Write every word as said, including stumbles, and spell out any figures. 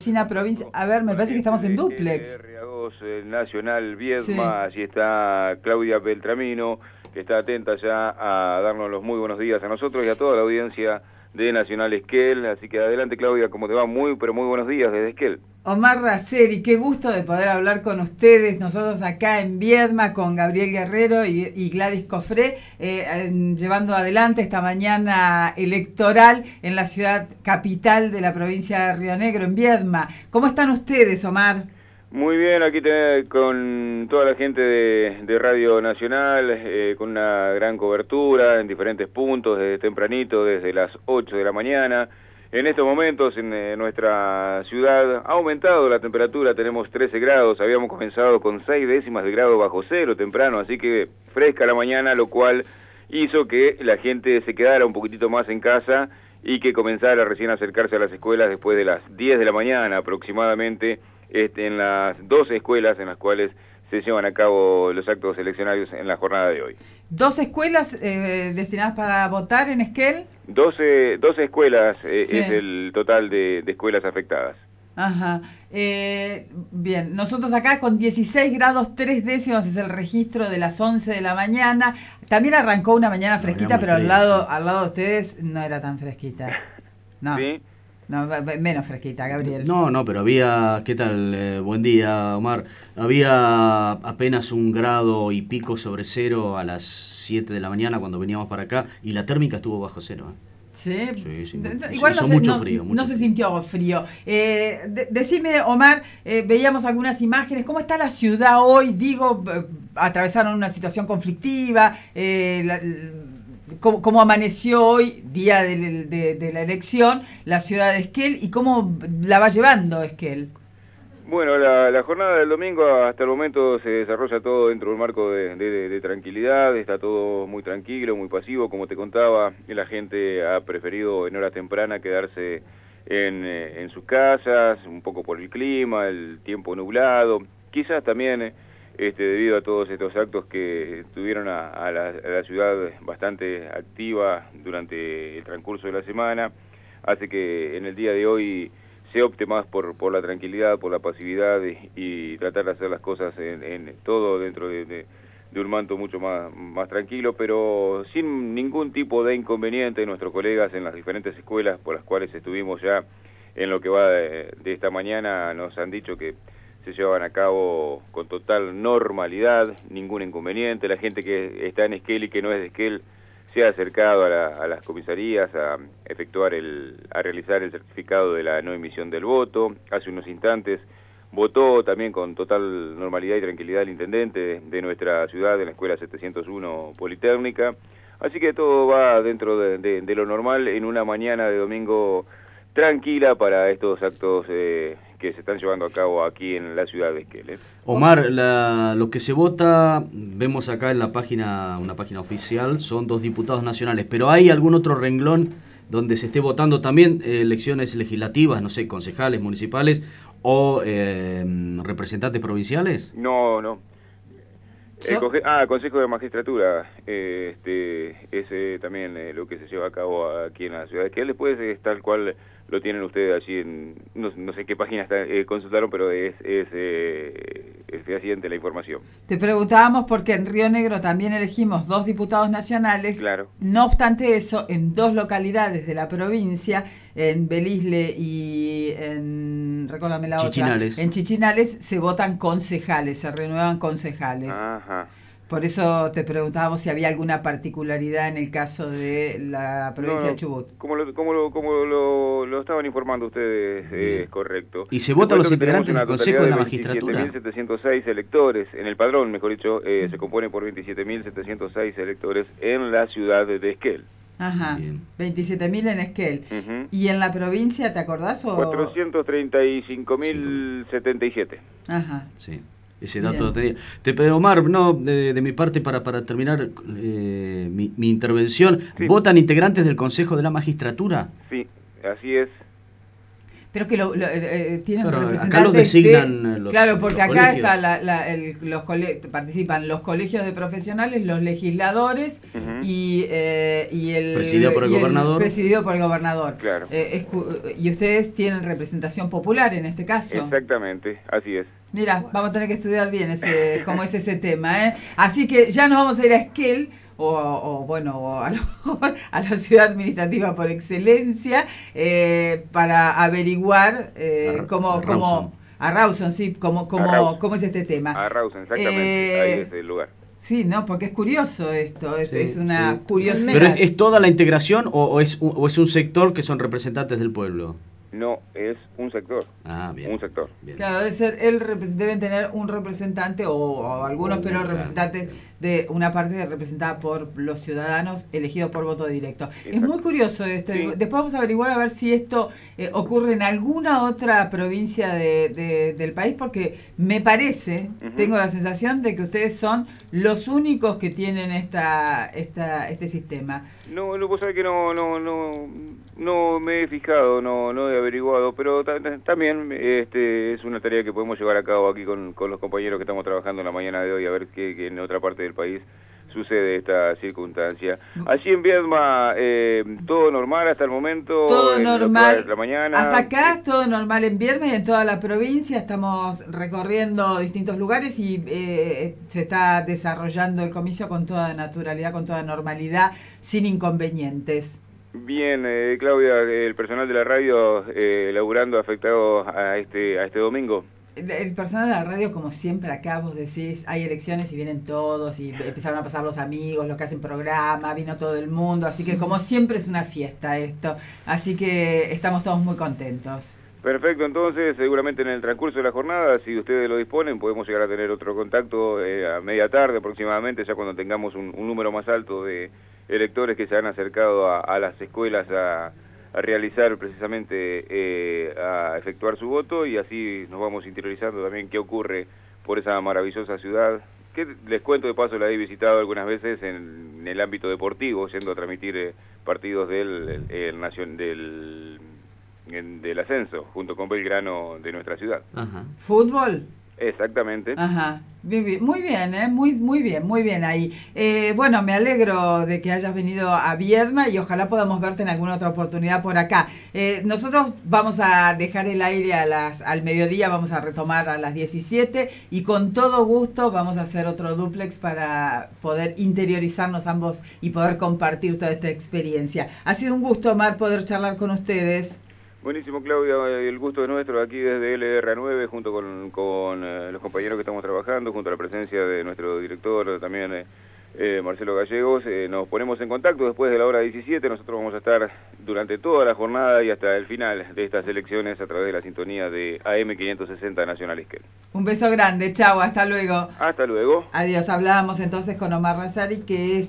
vecina provincia. A ver, me parece que estamos en dúplex. R A dos, el Nacional Viedma, sí. Allí está Claudia Beltramino, que está atenta ya a darnos los muy buenos días a nosotros y a toda la audiencia de Nacional Esquel. Así que adelante, Claudia, ¿cómo te va? Muy, pero muy buenos días desde Esquel. Omar Raceri, qué gusto de poder hablar con ustedes, nosotros acá en Viedma con Gabriel Guerrero y, y Gladys Cofré, eh, en, llevando adelante esta mañana electoral en la ciudad capital de la provincia de Río Negro, en Viedma. ¿Cómo están ustedes, Omar? Muy bien, aquí te, con toda la gente de, de Radio Nacional, eh, con una gran cobertura en diferentes puntos, desde tempranito, desde las ocho de la mañana. En estos momentos en eh, nuestra ciudad ha aumentado la temperatura, tenemos trece grados, habíamos comenzado con seis décimas de grado bajo cero temprano, así que fresca la mañana, lo cual hizo que la gente se quedara un poquitito más en casa y que comenzara recién a acercarse a las escuelas después de las diez de la mañana aproximadamente, este, en las doce escuelas en las cuales se llevan a cabo los actos eleccionarios en la jornada de hoy. ¿Dos escuelas eh, destinadas para votar en Esquel? doce, doce escuelas eh, sí. Es el total de, de escuelas afectadas. Ajá. Eh, bien, nosotros acá con dieciséis grados tres décimas es el registro de las once de la mañana. También arrancó una mañana fresquita, no, pero frío, al lado, sí. al lado de ustedes no era tan fresquita. No. ¿Sí? No, menos fresquita, Gabriel. No, no, pero había, ¿qué tal? Eh, buen día, Omar. Había apenas un grado y pico sobre cero a las siete de la mañana cuando veníamos para acá y la térmica estuvo bajo cero. ¿eh? Sí, sí, sí igual hizo no, se, mucho no, frío, mucho no se frío. sintió frío. Eh, de, decime, Omar, eh, veíamos algunas imágenes. ¿Cómo está la ciudad hoy? Digo, eh, atravesaron una situación conflictiva. Eh, la, Cómo, cómo amaneció hoy, día de, de, de la elección, la ciudad de Esquel y cómo la va llevando Esquel. Bueno, la, la jornada del domingo hasta el momento se desarrolla todo dentro de un marco de, de, de tranquilidad, está todo muy tranquilo, muy pasivo, como te contaba, la gente ha preferido en horas tempranas quedarse en, en sus casas, un poco por el clima, el tiempo nublado, quizás también... Este, debido a todos estos actos que tuvieron a, a, la, a la ciudad bastante activa durante el transcurso de la semana, hace que en el día de hoy se opte más por, por la tranquilidad, por la pasividad y, y tratar de hacer las cosas en, en todo dentro de, de, de un manto mucho más, más tranquilo, pero sin ningún tipo de inconveniente. Nuestros colegas en las diferentes escuelas por las cuales estuvimos ya en lo que va de, de esta mañana nos han dicho que se llevan a cabo con total normalidad, ningún inconveniente. La gente que está en Esquel y que no es de Esquel se ha acercado a, la, a las comisarías a efectuar el, a realizar el certificado de la no emisión del voto. Hace unos instantes votó también con total normalidad y tranquilidad el intendente de, de nuestra ciudad, de la Escuela setecientos uno Politécnica. Así que todo va dentro de, de, de lo normal en una mañana de domingo tranquila para estos actos eh, que se están llevando a cabo aquí en la ciudad de Esquel. ¿eh? Omar, la, lo que se vota, vemos acá en la página, una página oficial, son dos diputados nacionales, pero ¿hay algún otro renglón donde se esté votando también eh, elecciones legislativas, no sé, concejales, municipales o eh, representantes provinciales? No, no. El conge- ah, Consejo de Magistratura, eh, este, ese también eh, lo que se lleva a cabo aquí en la ciudad de Esquel. Después es tal cual lo tienen ustedes allí en, no, no sé qué página está, eh, consultaron, pero es, es, eh, es fehaciente la información. Te preguntábamos porque en Río Negro también elegimos dos diputados nacionales. Claro. No obstante eso, en dos localidades de la provincia, en Belisle y en, recuérdame la Chichinales. otra, en Chichinales se votan concejales, se renuevan concejales. Ajá. Por eso te preguntábamos si había alguna particularidad en el caso de la provincia no, de Chubut. Como lo, como lo, como lo, lo estaban informando ustedes, eh, es correcto. ¿Y se votan los integrantes del Consejo de la Magistratura? veintisiete mil setecientos seis electores, en el padrón, mejor dicho, eh, se compone por veintisiete mil setecientos seis electores en la ciudad de Esquel. Ajá, veintisiete mil en Esquel. Uh-huh. ¿Y en la provincia, te acordás? O... cuatrocientos treinta y cinco mil setenta y siete. Ajá. Sí. Ese dato lo tenía. Te pido, Omar, no, de, de mi parte, para, para terminar eh, mi, mi intervención, sí. ¿Votan integrantes del Consejo de la Magistratura? Sí, así es. Pero que lo, lo, eh, tienen claro, representantes. acá los designan de, los, claro, porque los acá colegios. está la, la, el, los cole, participan los colegios de profesionales, los legisladores uh-huh. y, eh, y el presidido por el y gobernador. El presidido por el gobernador. Claro. Eh, es, y ustedes tienen representación popular en este caso. Exactamente, así es. Mira, vamos a tener que estudiar bien ese, cómo es ese tema, ¿eh? Así que ya nos vamos a ir a Esquel. O, o bueno, o a, lo mejor a la ciudad administrativa por excelencia, eh, para averiguar eh, cómo, a cómo a Rawson, sí, cómo, cómo, cómo es este tema. A Rawson, exactamente, eh, ahí es el lugar. Sí, no, porque es curioso esto, es, sí, es una sí. curiosidad. ¿Pero es, es toda la integración o, o, es un, o es un sector que son representantes del pueblo? No, es un sector. Ah, bien. Un sector. Bien. Claro, debe ser el deben tener un representante o, o algunos, oh, pero claro. representantes de una parte representada por los ciudadanos elegidos por voto directo. Exacto. Es muy curioso esto. Sí. Después vamos a averiguar a ver si esto eh, ocurre en alguna otra provincia de, de, del país, porque me parece, uh-huh. tengo la sensación de que ustedes son los únicos que tienen esta, esta este sistema. No, no, vos sabés que no, no, no, no me he fijado, no, no he averiguado, pero también este, es una tarea que podemos llevar a cabo aquí con, con los compañeros que estamos trabajando en la mañana de hoy, a ver qué, qué en otra parte del país sucede esta circunstancia. Allí en Viedma, eh, todo normal hasta el momento. Todo normal. De la mañana. Hasta acá eh, todo normal en Viedma y en toda la provincia. Estamos recorriendo distintos lugares y eh, se está desarrollando el comicio con toda naturalidad, con toda normalidad, sin inconvenientes. Bien, eh, Claudia, el personal de la radio eh, laburando afectado a este a este domingo. El personal de la radio, como siempre acá vos decís, hay elecciones y vienen todos y empezaron a pasar los amigos, los que hacen programa, vino todo el mundo, así que como siempre es una fiesta esto, así que estamos todos muy contentos. Perfecto, entonces seguramente en el transcurso de la jornada, si ustedes lo disponen, podemos llegar a tener otro contacto eh, a media tarde aproximadamente, ya cuando tengamos un, un número más alto de electores que se han acercado a, a las escuelas a... a realizar precisamente, eh, a efectuar su voto, y así nos vamos interiorizando también qué ocurre por esa maravillosa ciudad, que les cuento de paso la he visitado algunas veces en, en el ámbito deportivo, yendo a transmitir eh, partidos del, el, el nacion, del, en, del ascenso, junto con Belgrano de nuestra ciudad. Ajá. ¿Fútbol? Exactamente. Ajá, muy bien, ¿eh? muy, muy bien, muy bien ahí. Eh, bueno, me alegro de que hayas venido a Viedma y ojalá podamos verte en alguna otra oportunidad por acá. Eh, nosotros vamos a dejar el aire a las, al mediodía, vamos a retomar a las diecisiete y con todo gusto vamos a hacer otro dúplex para poder interiorizarnos ambos y poder compartir toda esta experiencia. Ha sido un gusto, Omar, poder charlar con ustedes. Buenísimo, Claudia, el gusto es nuestro aquí desde L R nueve, junto con, con eh, los compañeros que estamos trabajando, junto a la presencia de nuestro director, también eh, eh, Marcelo Gallegos. Eh, nos ponemos en contacto después de la hora diecisiete, nosotros vamos a estar durante toda la jornada y hasta el final de estas elecciones a través de la sintonía de A M quinientos sesenta Nacional Esquel. Un beso grande, chao, hasta luego. Hasta luego. Adiós, hablábamos entonces con Omar Razari, que es